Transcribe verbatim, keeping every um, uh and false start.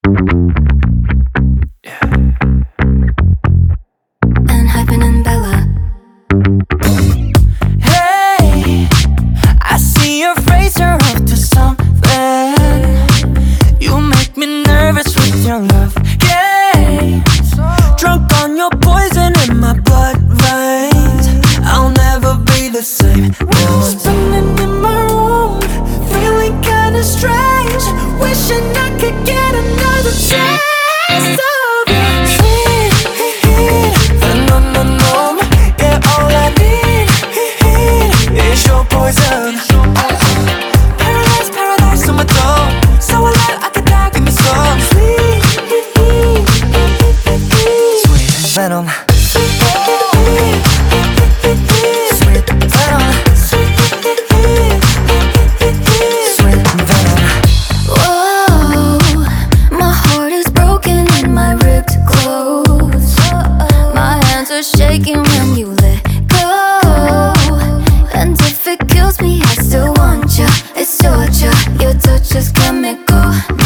And Hyphen and Bella. Hey, I see your face, you're up to something. You make me nervous with your love games. Drunk on your poison in my blood veins. I'll never be the same. Now I'm spinning in my room, feeling kinda strange, wishing I could get another taste of your sweet phenomenon. Yeah, all I need is your poison. Paradise, paradise on my door, so alive I could die. Give me some sweet, sweet venom. Sweet venom. Sweet venom. Whoa, my heart is broken and my ribs close. My hands are shaking when you let go. And if it kills me, I still want you. It's torture, your touch is chemical.